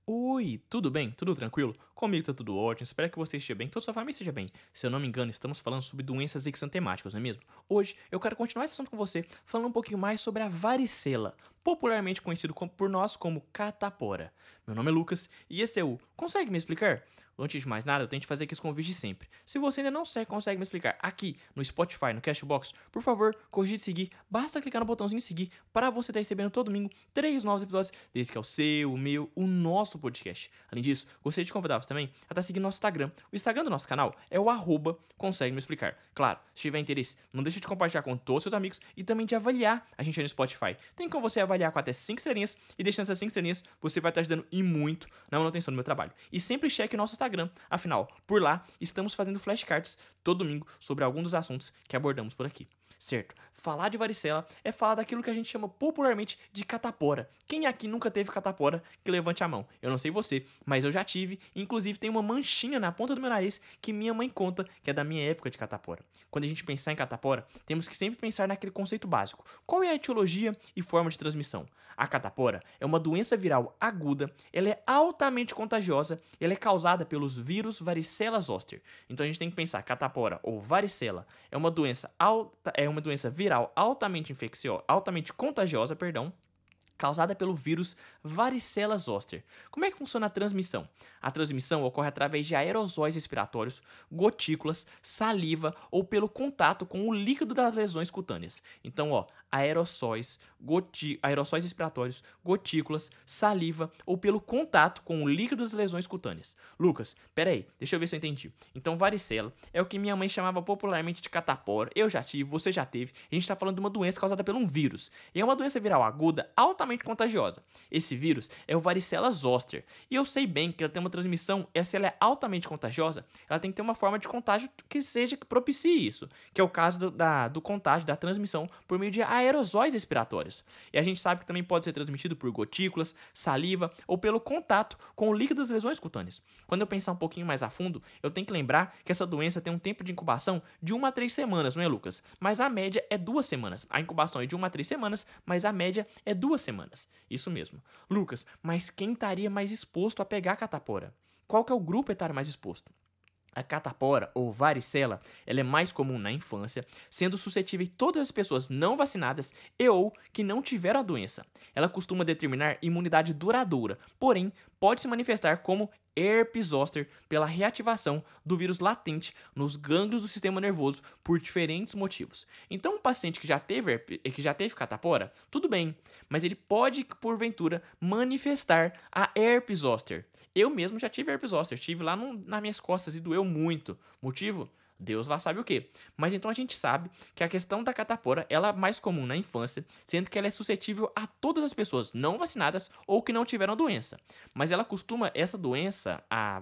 Oi, tudo bem? Tudo tranquilo? Comigo tá tudo ótimo, espero que você esteja bem, que toda sua família esteja bem. Se eu não me engano, estamos falando sobre doenças exantemáticas, não é mesmo? Hoje eu quero continuar esse assunto com você, falando um pouquinho mais sobre a varicela, popularmente conhecido por nós como catapora. Meu nome é Lucas e esse é o Consegue Me Explicar? Antes de mais nada, eu tento fazer aqui esse convite de sempre. Se você ainda não consegue me explicar aqui no Spotify, no Cashbox, por favor, cogite seguir. Basta clicar no botãozinho seguir para você estar recebendo todo domingo 3 novos episódios, desde que é o seu, o meu, o nosso podcast. Além disso, gostaria de convidar você também a estar seguindo nosso Instagram. O Instagram do nosso canal é o Consegue Me Explicar. Claro, se tiver interesse, não deixe de compartilhar com todos os seus amigos e também de avaliar a gente aí no Spotify. Tem como você avaliar com até 5 estrelinhas e deixando essas 5 estrelinhas, você vai estar ajudando e muito na manutenção do meu trabalho. E sempre cheque nosso Instagram, afinal, por lá estamos fazendo flashcards todo domingo sobre algum dos assuntos que abordamos por aqui. Certo, falar de varicela é falar daquilo que a gente chama popularmente de catapora. Quem aqui nunca teve catapora, que levante a mão. Eu não sei você, mas eu já tive, inclusive tem uma manchinha na ponta do meu nariz que minha mãe conta que é da minha época de catapora. Quando a gente pensar em catapora, temos que sempre pensar naquele conceito básico. Qual é a etiologia e forma de transmissão? A catapora é uma doença viral aguda, ela é altamente contagiosa e ela é causada pelos vírus varicela zoster. Então a gente tem que pensar, catapora ou varicela é uma doença viral altamente contagiosa, causada pelo vírus varicela zoster. Como é que funciona a transmissão? A transmissão ocorre através de aerosóis respiratórios, gotículas, saliva ou pelo contato com o líquido das lesões cutâneas. Então, aerossóis respiratórios, gotículas, saliva ou pelo contato com o líquido das lesões cutâneas. Lucas, peraí, deixa eu ver se eu entendi. Então, varicela é o que minha mãe chamava popularmente de catapora. Eu já tive, você já teve. A gente está falando de uma doença causada por um vírus. E é uma doença viral aguda altamente contagiosa. Esse vírus é o varicela zoster. E eu sei bem que ela tem uma transmissão, se ela é altamente contagiosa, ela tem que ter uma forma de contágio que propicie isso, que é o caso do contágio, da transmissão por meio de aerosóis respiratórios. E a gente sabe que também pode ser transmitido por gotículas, saliva ou pelo contato com o líquido das lesões cutâneas. Quando eu pensar um pouquinho mais a fundo, eu tenho que lembrar que essa doença tem um tempo de incubação de 1 a 3 semanas, não é, Lucas? Mas a média é 2 semanas. A incubação é de 1 a 3 semanas, mas a média é 2 semanas. Isso mesmo. Lucas, mas quem estaria mais exposto a pegar catapora? Qual que é o grupo etário mais exposto? A catapora, ou varicela, ela é mais comum na infância, sendo suscetível todas as pessoas não vacinadas e ou que não tiveram a doença. Ela costuma determinar imunidade duradoura, porém, pode se manifestar como herpes zoster pela reativação do vírus latente nos gânglios do sistema nervoso por diferentes motivos. Então, um paciente que já teve catapora, tudo bem, mas ele pode, porventura, manifestar a herpes zoster. Eu mesmo já tive herpes zoster, tive lá nas minhas costas e doeu muito. Motivo? Deus lá sabe o que. Mas então a gente sabe que a questão da catapora ela é mais comum na infância, sendo que ela é suscetível a todas as pessoas não vacinadas ou que não tiveram a doença. Mas essa doença,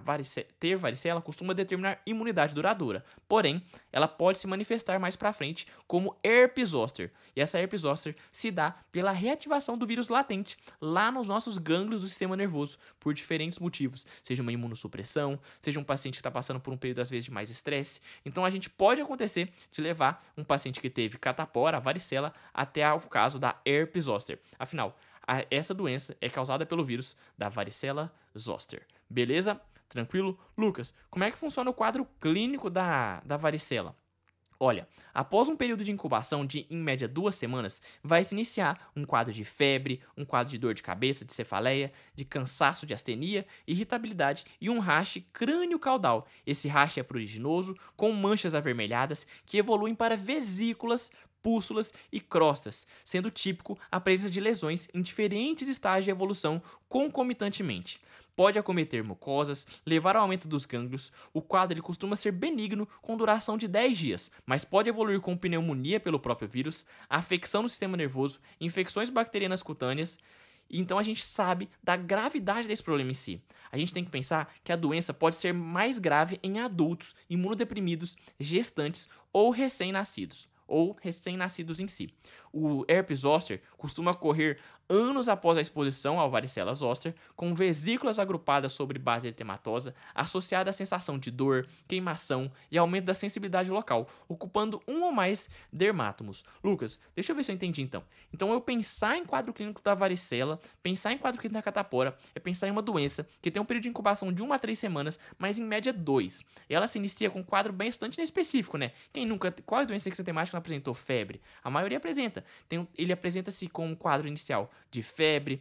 ter varicela, costuma determinar imunidade duradoura. Porém, ela pode se manifestar mais pra frente como herpes zoster. E essa herpes zoster se dá pela reativação do vírus latente lá nos nossos gânglios do sistema nervoso por diferentes motivos. Seja uma imunossupressão, seja um paciente que está passando por um período às vezes de mais estresse. Então a gente pode acontecer de levar um paciente que teve catapora, varicela, até o caso da herpes zoster. Afinal, essa doença é causada pelo vírus da varicela zoster. Beleza? Tranquilo? Lucas, como é que funciona o quadro clínico da varicela? Olha, após um período de incubação de, em média, 2 semanas, vai se iniciar um quadro de febre, um quadro de dor de cabeça, de cefaleia, de cansaço, de astenia, irritabilidade e um rache crânio-caudal. Esse rache é pruriginoso, com manchas avermelhadas que evoluem para vesículas, pústulas e crostas, sendo típico a presença de lesões em diferentes estágios de evolução concomitantemente. Pode acometer mucosas, levar ao aumento dos gânglios. O quadro ele costuma ser benigno com duração de 10 dias, mas pode evoluir com pneumonia pelo próprio vírus, afecção no sistema nervoso, infecções bacterianas cutâneas. Então a gente sabe da gravidade desse problema em si. A gente tem que pensar que a doença pode ser mais grave em adultos, imunodeprimidos, gestantes ou recém-nascidos em si. O herpes zoster costuma ocorrer anos após a exposição ao varicela zoster, com vesículas agrupadas sobre base eritematosa, associada à sensação de dor, queimação e aumento da sensibilidade local, ocupando um ou mais dermátomos. Lucas, deixa eu ver se eu entendi então. Então, eu pensar em quadro clínico da varicela, pensar em quadro clínico da catapora, é pensar em uma doença que tem um período de incubação de 1 a 3 semanas, mas em média 2. E ela se inicia com um quadro bastante específico, né? Quem nunca. Qual é a doença sistemática não apresentou febre? A maioria apresenta. Ele apresenta-se com um quadro inicial de febre,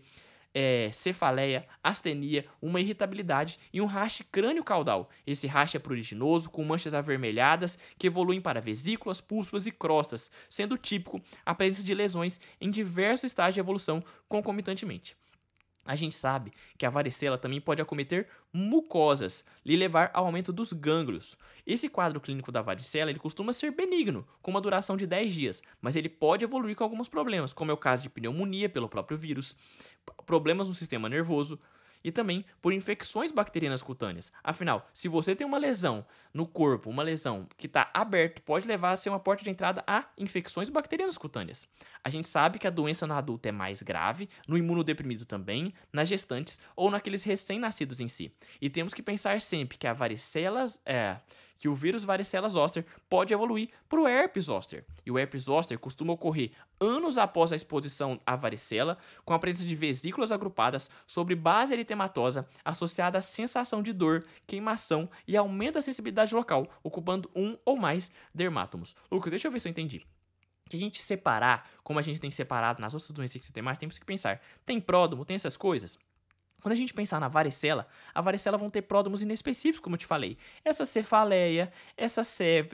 cefaleia, astenia, uma irritabilidade e um raste crânio-caudal. Esse raste é pruriginoso, com manchas avermelhadas que evoluem para vesículas, pústulas e crostas, sendo típico a presença de lesões em diversos estágios de evolução concomitantemente. A gente sabe que a varicela também pode acometer mucosas e levar ao aumento dos gânglios. Esse quadro clínico da varicela ele costuma ser benigno, com uma duração de 10 dias, mas ele pode evoluir com alguns problemas, como é o caso de pneumonia pelo próprio vírus, problemas no sistema nervoso e também por infecções bacterianas cutâneas. Afinal, se você tem uma lesão no corpo, uma lesão que está aberta, pode levar a ser uma porta de entrada a infecções bacterianas cutâneas. A gente sabe que a doença no adulto é mais grave, no imunodeprimido também, nas gestantes ou naqueles recém-nascidos em si. E temos que pensar sempre que a varicela que o vírus varicela zoster pode evoluir para o herpes zoster. E o herpes zoster costuma ocorrer anos após a exposição à varicela, com a presença de vesículas agrupadas sobre base eritematosa, associada à sensação de dor, queimação e aumento da sensibilidade local, ocupando um ou mais dermátomos. Lucas, deixa eu ver se eu entendi. Que a gente separar, como a gente tem separado nas outras doenças sistemáticas, temos que pensar, tem pródromo, tem essas coisas? Quando a gente pensar na varicela, a varicela vão ter pródromos inespecíficos, como eu te falei. Essa cefaleia, essa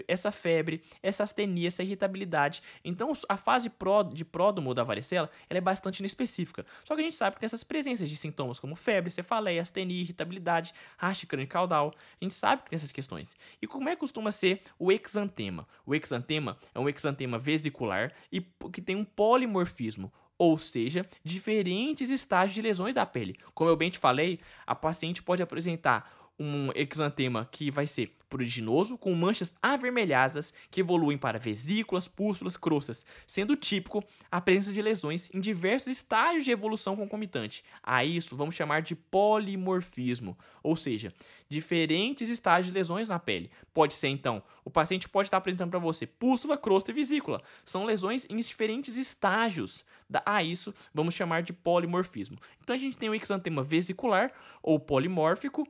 febre, essa astenia, essa irritabilidade. Então, a fase de pródromo da varicela ela é bastante inespecífica. Só que a gente sabe que tem essas presenças de sintomas como febre, cefaleia, astenia, irritabilidade, raste crânio-caudal. A gente sabe que tem essas questões. E como é que costuma ser o exantema? O exantema é um exantema vesicular e que tem um polimorfismo. Ou seja, diferentes estágios de lesões da pele. Como eu bem te falei, a paciente pode apresentar um exantema que vai ser pruriginoso, com manchas avermelhadas que evoluem para vesículas, pústulas, crostas, sendo típico a presença de lesões em diversos estágios de evolução concomitante. A isso vamos chamar de polimorfismo, ou seja, diferentes estágios de lesões na pele. Pode ser então, o paciente pode estar apresentando para você pústula, crosta e vesícula. São lesões em diferentes estágios. A isso vamos chamar de polimorfismo. Então a gente tem o exantema vesicular ou polimórfico.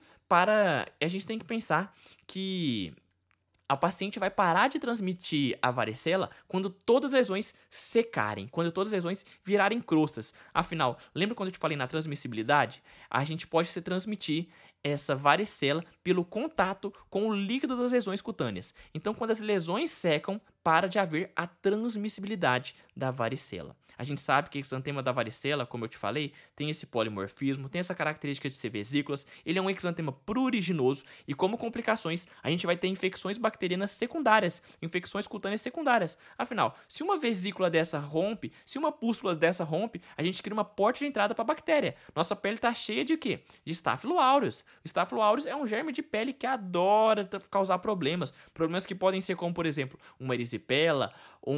A gente tem que pensar que a paciente vai parar de transmitir a varicela quando todas as lesões secarem, quando todas as lesões virarem crostas. Afinal, lembra quando eu te falei na transmissibilidade? A gente pode se transmitir essa varicela pelo contato com o líquido das lesões cutâneas. Então, quando as lesões secam, para de haver a transmissibilidade da varicela. A gente sabe que esse exantema da varicela, como eu te falei, tem esse polimorfismo, tem essa característica de ser vesículas, ele é um exantema pruriginoso e como complicações a gente vai ter infecções bacterianas secundárias, infecções cutâneas secundárias. Afinal, se uma vesícula dessa rompe, se uma pústula dessa rompe, a gente cria uma porta de entrada para a bactéria. Nossa pele está cheia de quê? De Staphylo aureus. O Staphylo aureus é um germe de pele que adora causar problemas. Problemas que podem ser como, por exemplo, uma erisipela,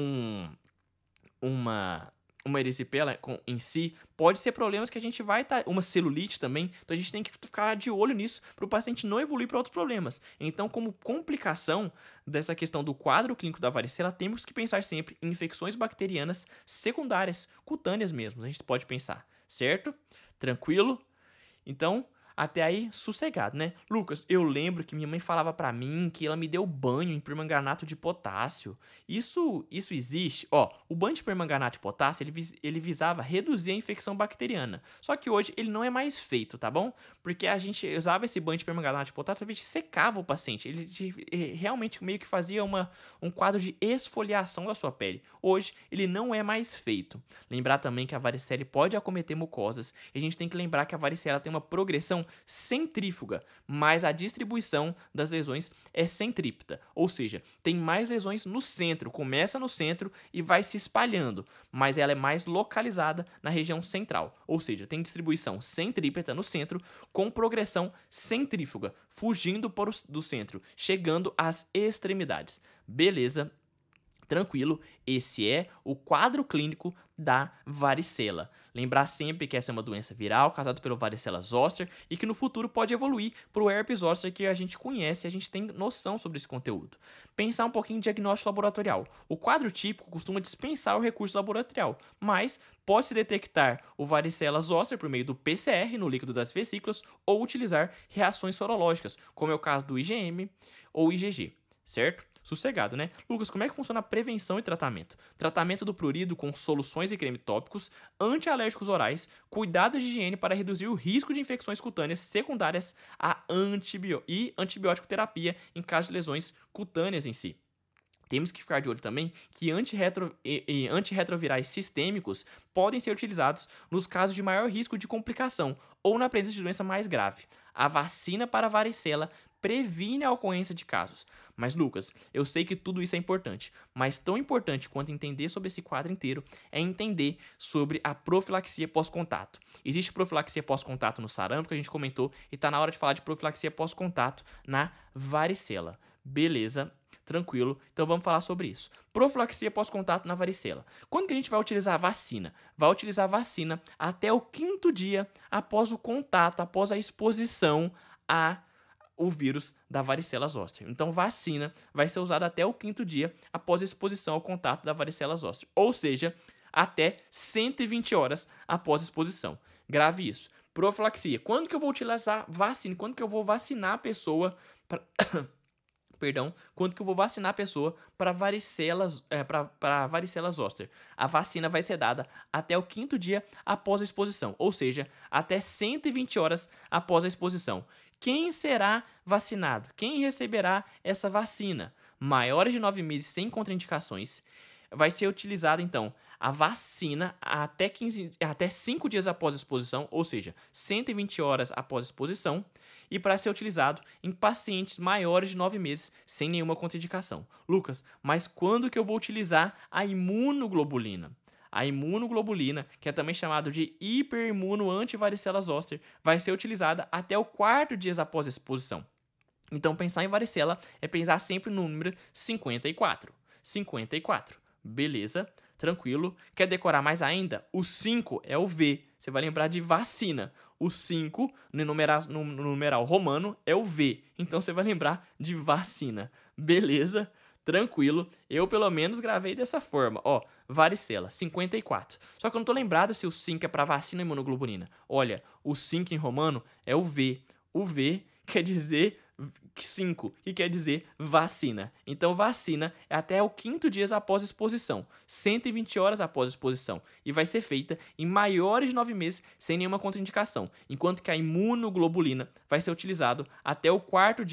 uma erisipela em si, pode ser problemas que a gente vai estar, uma celulite também, então a gente tem que ficar de olho nisso para o paciente não evoluir para outros problemas. Então, como complicação dessa questão do quadro clínico da varicela, temos que pensar sempre em infecções bacterianas secundárias, cutâneas mesmo, a gente pode pensar, certo? Tranquilo? Então, até aí, sossegado, né? Lucas, eu lembro que minha mãe falava pra mim que ela me deu banho em permanganato de potássio. Isso existe? Ó, o banho de permanganato de potássio, ele visava reduzir a infecção bacteriana. Só que hoje ele não é mais feito, tá bom? Porque a gente usava esse banho de permanganato de potássio, a gente secava o paciente. Ele realmente meio que fazia um quadro de esfoliação da sua pele. Hoje, ele não é mais feito. Lembrar também que a varicela pode acometer mucosas. E a gente tem que lembrar que a varicela tem uma progressão centrífuga, mas a distribuição das lesões é centrípeta, ou seja, tem mais lesões no centro, começa no centro e vai se espalhando, mas ela é mais localizada na região central, ou seja, tem distribuição centrípeta no centro com progressão centrífuga, fugindo do centro, chegando às extremidades. Beleza? Tranquilo, esse é o quadro clínico da varicela. Lembrar sempre que essa é uma doença viral causada pelo varicela zoster e que no futuro pode evoluir para o herpes zoster que a gente conhece e a gente tem noção sobre esse conteúdo. Pensar um pouquinho em diagnóstico laboratorial. O quadro típico costuma dispensar o recurso laboratorial, mas pode-se detectar o varicela zoster por meio do PCR no líquido das vesículas ou utilizar reações sorológicas, como é o caso do IgM ou IgG, certo? Sossegado, né? Lucas, como é que funciona a prevenção e tratamento? Tratamento do prurido com soluções e creme tópicos, antialérgicos orais, cuidados de higiene para reduzir o risco de infecções cutâneas secundárias e antibiótico terapia em caso de lesões cutâneas em si. Temos que ficar de olho também que antirretrovirais sistêmicos podem ser utilizados nos casos de maior risco de complicação ou na presença de doença mais grave. A vacina para a varicela previne a ocorrência de casos. Mas, Lucas, eu sei que tudo isso é importante, mas tão importante quanto entender sobre esse quadro inteiro é entender sobre a profilaxia pós-contato. Existe profilaxia pós-contato no sarampo, que a gente comentou, e está na hora de falar de profilaxia pós-contato na varicela. Beleza? Tranquilo, então vamos falar sobre isso. Profilaxia pós-contato na varicela. Quando que a gente vai utilizar a vacina? Vai utilizar a vacina até o 5º dia após o contato, após a exposição o vírus da varicela zoster. Então, vacina vai ser usada até o 5º dia após a exposição ao contato da varicela zoster. Ou seja, até 120 horas após a exposição. Grave isso. Profilaxia. Quando que eu vou utilizar vacina? Quando que eu vou vacinar a pessoa para quando que eu vou vacinar a pessoa para varicela zoster. A vacina vai ser dada até o 5º dia após a exposição, ou seja, até 120 horas após a exposição. Quem será vacinado? Quem receberá essa vacina? Maiores de 9 meses sem contraindicações. Vai ser utilizada, então, a vacina até 5 dias após a exposição, ou seja, 120 horas após a exposição, e para ser utilizado em pacientes maiores de 9 meses sem nenhuma contraindicação. Lucas, mas quando que eu vou utilizar a imunoglobulina? A imunoglobulina, que é também chamado de hiperimuno antivaricela zoster, vai ser utilizada até o 4º dia após a exposição. Então, pensar em varicela é pensar sempre no número 54. 54. Beleza, tranquilo. Quer decorar mais ainda? O 5 é o V. Você vai lembrar de vacina. O 5, no numeral romano, é o V. Então, você vai lembrar de vacina. Beleza? Tranquilo. Eu, pelo menos, gravei dessa forma. Ó, varicela, 54. Só que eu não tô lembrado se o 5 é para vacina ou imunoglobulina. Olha, o 5 em romano é o V. O V quer dizer 5, que quer dizer vacina. Então, vacina é até o 5º dia após a exposição, 120 horas após a exposição, e vai ser feita em maiores de 9 meses sem nenhuma contraindicação, enquanto que a imunoglobulina vai ser utilizado até o 4º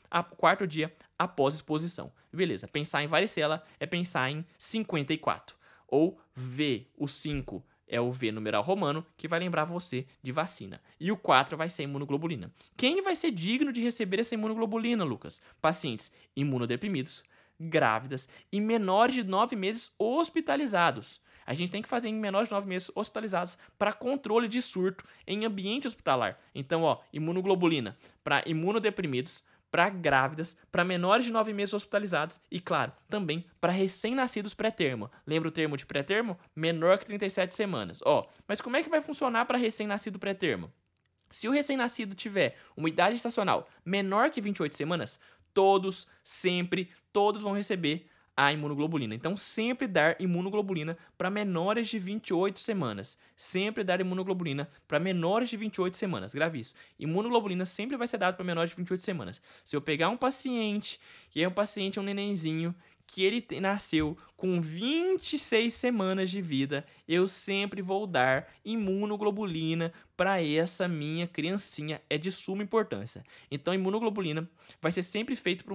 dia após a exposição. Beleza, pensar em varicela é pensar em 54, ou V, o 5 é o V numeral romano, que vai lembrar você de vacina. E o 4 vai ser imunoglobulina. Quem vai ser digno de receber essa imunoglobulina, Lucas? Pacientes imunodeprimidos, grávidas e menores de 9 meses hospitalizados. A gente tem que fazer em menores de 9 meses hospitalizados para controle de surto em ambiente hospitalar. Então, ó, imunoglobulina para imunodeprimidos, para grávidas, para menores de 9 meses hospitalizados e, claro, também para recém-nascidos pré-termo. Lembra o termo de pré-termo? Menor que 37 semanas. Ó, mas como é que vai funcionar para recém-nascido pré-termo? Se o recém-nascido tiver uma idade estacional menor que 28 semanas, todos vão receber a imunoglobulina. Então, sempre dar imunoglobulina para menores de 28 semanas. Sempre dar imunoglobulina para menores de 28 semanas. Grave isso. Imunoglobulina sempre vai ser dado para menores de 28 semanas. Se eu pegar um paciente, que é um nenenzinho, que ele nasceu com 26 semanas de vida, eu sempre vou dar imunoglobulina para essa minha criancinha. É de suma importância. Então, a imunoglobulina vai ser sempre feito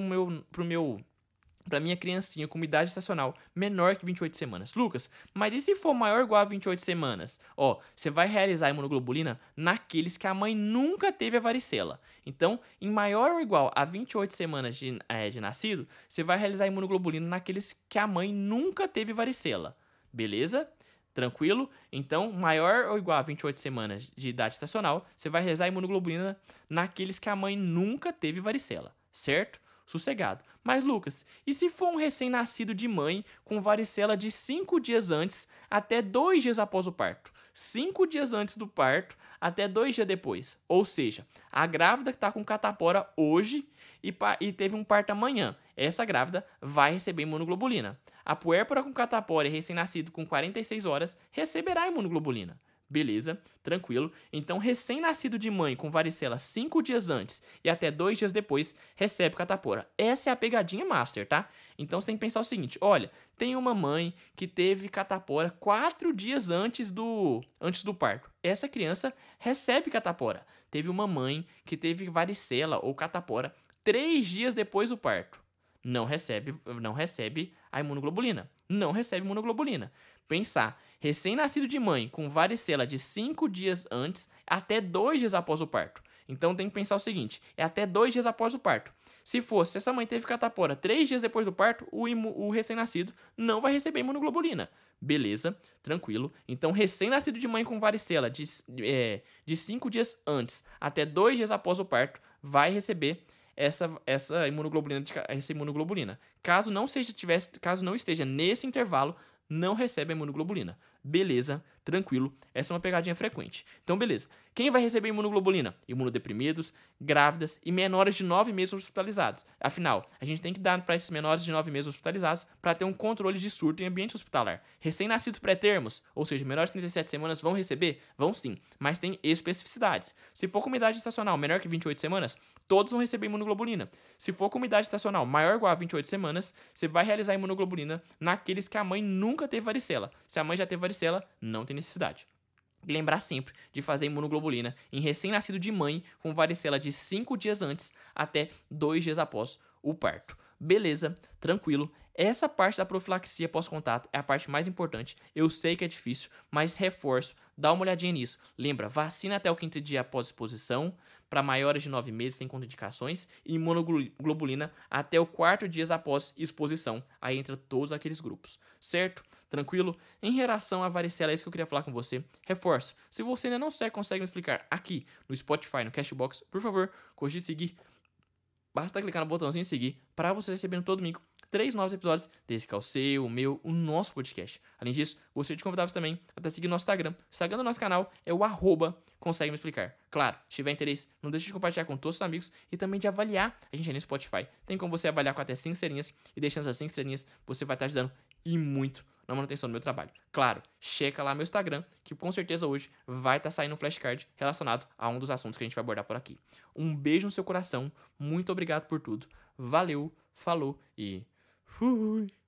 para minha criancinha com uma idade estacional menor que 28 semanas. Lucas, mas e se for maior ou igual a 28 semanas? Ó, você vai realizar a imunoglobulina naqueles que a mãe nunca teve a varicela. Então, em maior ou igual a 28 semanas de nascido, você vai realizar a imunoglobulina naqueles que a mãe nunca teve varicela. Beleza? Tranquilo? Então, maior ou igual a 28 semanas de idade estacional, você vai realizar a imunoglobulina naqueles que a mãe nunca teve varicela. Certo? sossegado. Mas, Lucas, e se for um recém-nascido de mãe com varicela de 5 dias antes até 2 dias após o parto? 5 dias antes do parto até 2 dias depois. Ou seja, a grávida que está com catapora hoje e teve um parto amanhã, essa grávida vai receber imunoglobulina. A puérpera com catapora e recém-nascido com 46 horas receberá imunoglobulina. Beleza, tranquilo. Então, recém-nascido de mãe com varicela 5 dias antes e até 2 dias depois recebe catapora. Essa é a pegadinha master, tá? Então, você tem que pensar o seguinte: olha, tem uma mãe que teve catapora 4 dias antes do parto. Essa criança recebe catapora. Teve uma mãe que teve varicela ou catapora 3 dias depois do parto. Não recebe a imunoglobulina. Não recebe imunoglobulina. Pensar, recém-nascido de mãe com varicela de 5 dias antes até 2 dias após o parto. Então tem que pensar o seguinte: é até 2 dias após o parto. Se essa mãe teve catapora 3 dias depois do parto, o recém-nascido não vai receber imunoglobulina. Beleza, tranquilo. Então, recém-nascido de mãe com varicela de 5 dias antes até 2 dias após o parto vai receber essa imunoglobulina. Caso não esteja nesse intervalo, não recebe a imunoglobulina. Beleza, tranquilo. Essa é uma pegadinha frequente. Então, beleza. Quem vai receber imunoglobulina? Imunodeprimidos, grávidas e menores de 9 meses hospitalizados. Afinal, a gente tem que dar para esses menores de 9 meses hospitalizados para ter um controle de surto em ambiente hospitalar. Recém-nascidos pré-termos, ou seja, menores de 37 semanas, vão receber? Vão sim, mas tem especificidades. Se for com idade estacional menor que 28 semanas, todos vão receber imunoglobulina. Se for com idade estacional maior ou igual a 28 semanas, você vai realizar imunoglobulina naqueles que a mãe nunca teve varicela. Se a mãe já teve varicela, não tem necessidade. E lembrar sempre de fazer imunoglobulina em recém-nascido de mãe com varicela de 5 dias antes até 2 dias após o parto. Beleza, tranquilo. Essa parte da profilaxia pós-contato é a parte mais importante. Eu sei que é difícil, mas reforço, dá uma olhadinha nisso. Lembra, vacina até o 5º dia após exposição, para maiores de 9 meses sem contraindicações, e imunoglobulina até o 4º dia após exposição. Aí entra todos aqueles grupos, certo? Tranquilo? Em relação à varicela, é isso que eu queria falar com você. Reforço, se você ainda não consegue me explicar aqui no Spotify, no Cashbox, por favor, cogite seguir. Basta clicar no botãozinho seguir para você receber todo domingo 3 novos episódios desse que é o seu, o meu, o nosso podcast. Além disso, gostaria de convidar você também a seguir nosso Instagram. O Instagram do nosso canal é o @consegue me explicar. Claro, se tiver interesse, não deixe de compartilhar com todos os amigos e também de avaliar a gente aí no Spotify. Tem como você avaliar com até 5 estrelinhas e deixando essas 5 estrelinhas, você vai estar ajudando e muito na manutenção do meu trabalho. Claro, checa lá meu Instagram, que com certeza hoje vai estar saindo um flashcard relacionado a um dos assuntos que a gente vai abordar por aqui. Um beijo no seu coração, muito obrigado por tudo. Valeu, falou e fui!